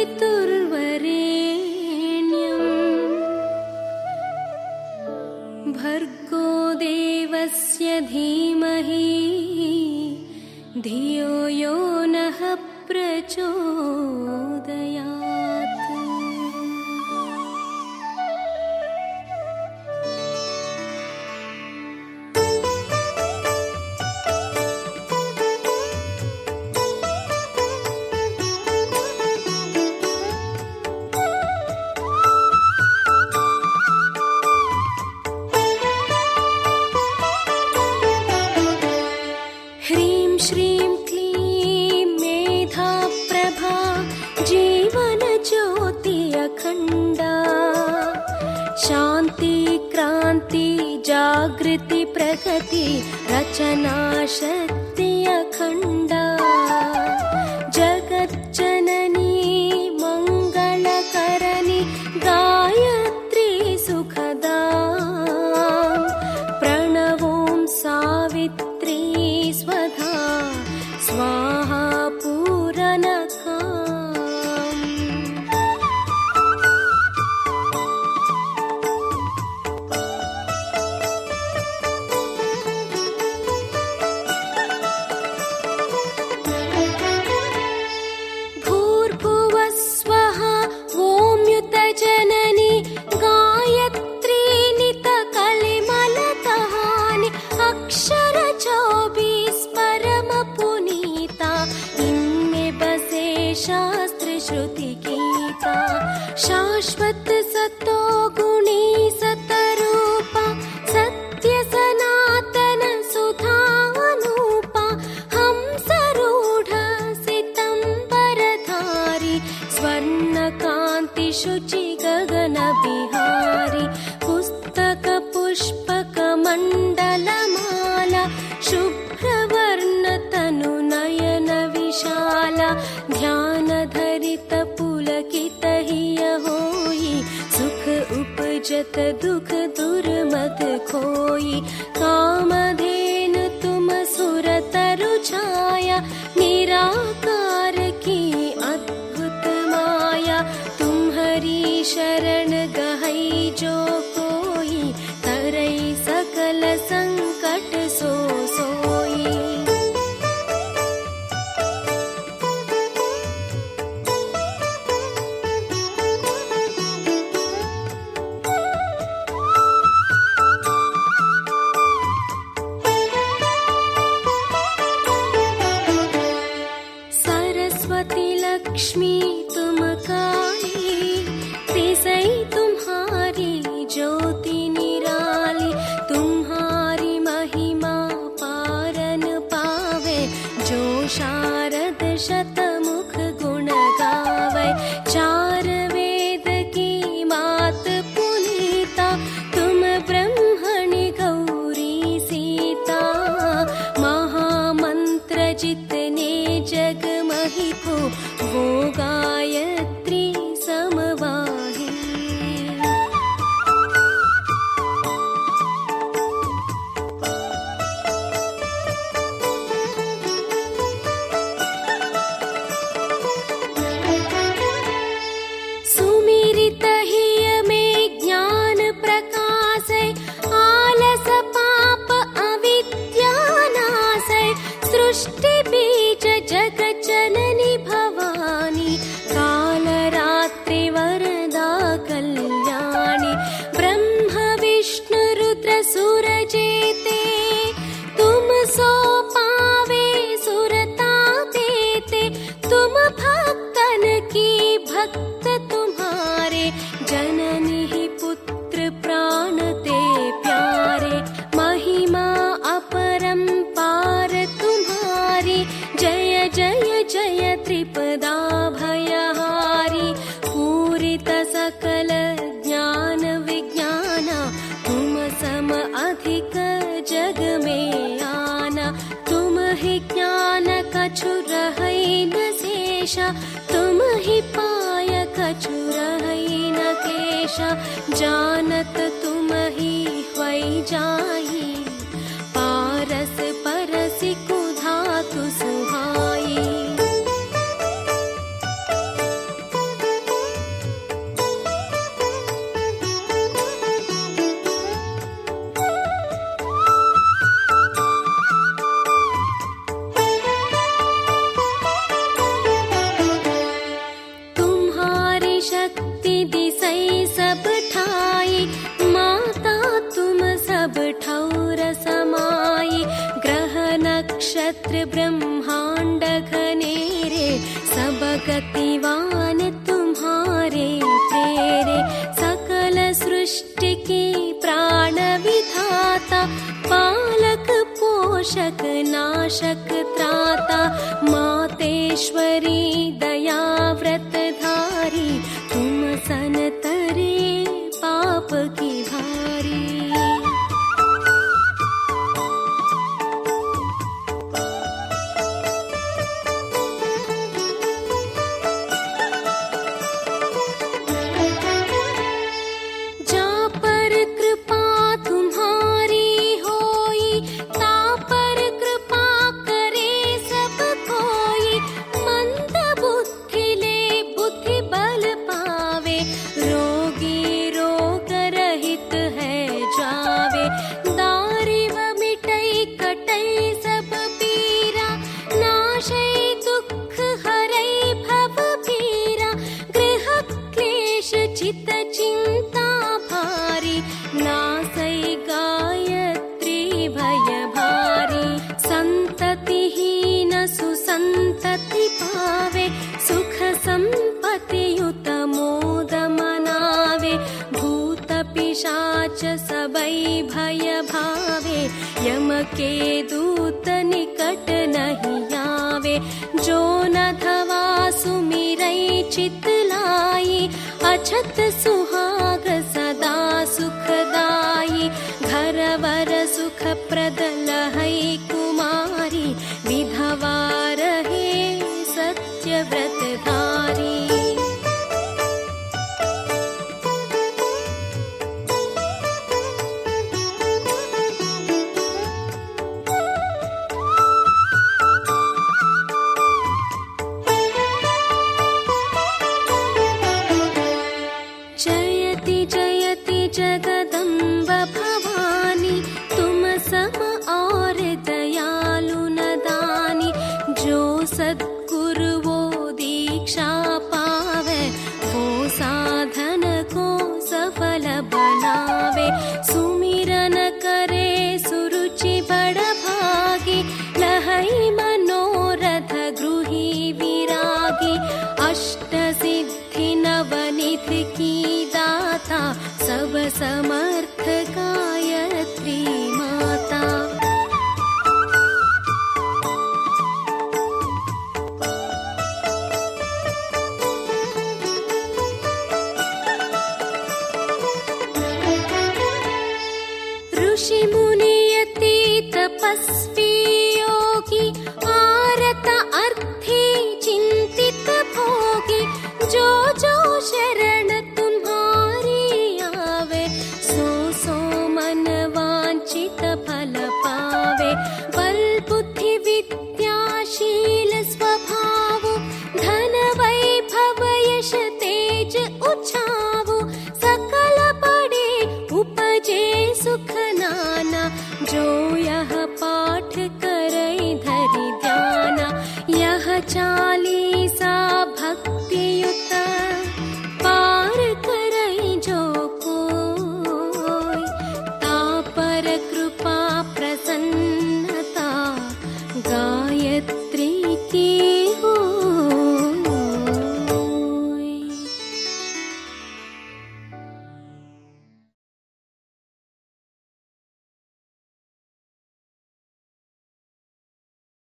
भर्गो देवस्य धीमहि धियो यो नः प्रचोदयात्। श्रीं क्लीं मेधा प्रभा जीवन ज्योति अखंडा, शांति क्रांति जागृति प्रगति रचना शक्ति अखंडा। जगज्जननी मंगलकरणी गायत्री सुखदा, प्रणवों सावित्री स्वधा स्वाहा पूरनका। भूर्भुवः स्वः ॐ युतजननी गायत्री नितकलिमलकहानि अक्षर 24 परम पुनीता, इनमें बसे शास्त्र श्रुति गीता। शाश्वत सतो गुणी सतरूपा, सत्य सनातन सुधानुपा, हंसरूढ़ सितंबरधारी, स्वर्ण कांति शुचि गगन बिहारी। पुस्तक पुष्पक मंडल माला, शुभ्रवर्ण तनु नयन विशाला। ध्यान धरित पुलकित हिय होई, सुख उपजत दुख दुर्मत खोई। कामधेनु तुम सुरतरु छाया, निराकार की अद्भुत माया। तुम्हारी शरण गहई जो कोई, तरई सकल संकट सो सोई। सरस्वती लक्ष्मी तुम काली, तिसई तुम्हारी ज्योति निराली। तुम्हारी महिमा पारन पावे, जो शारद शतमुख गुण गावे। चार वेद की मात पुनीता, तुम ब्रह्मणि गौरी सीता। महामंत्र जितने जग मही को, वो गायत्री समवाही। सुमिरित हिय में ज्ञान प्रकाशै, आलस पाप अविद्या नाशै। सृष्टि बीज जगत जननी भवानी, काल रात्रि वरदा कल्याणी। ब्रह्म विष्णु रुद्र सुर जेते, तुम सो पावे सुरता देते। तुम भक्तन की भक्त तुम्हारे, जननी ही पुत्र प्राण ते प्यारे। महिमा अपरंपार तुम्हारी, जय जय जय त्रिपदा भयहारी। पूरित सकल ज्ञान विज्ञान, तुम सम अधिक जग में आना। तुम ही ज्ञान कछु रहै न शेषा, तुम ही पाय कछु रहै न केशा। जानत तुम ही ह्वै जाई, पारस परसि कुधातु सुहाई। गतिवान तुम्हारे प्रेरे, सकल सृष्टि की प्राण विधाता, पालक पोषक नाशक त्राता, मातेश्वरी दया व्रत धारी, तुम सन तरे पाप की भारी। संतति पावे, सुख संपत्ति युत मोद मनावे, भूत पिशाच सबै भय भावे, यम के दूत निकट नहीं आवे, जो न धवा सुमिरै चित लाई, अछत सुहाग सदा सुखदाई, घर वर सुख प्रद लहै कुमारी, विधवा रहे सत्य व्रत धारी। जयति जयति जगदम्ब भवानी, तुम सम और दयालु न दानी, जो सद्गुरु वो दीक्षा पावे, वो साधन को सफल बनावे, सुमिरन करे सुरुचि बड़ भागी, लहै मनोरथ गृही विरागी, अष्ट सिद्धि नवनिधि की दाता, सब सम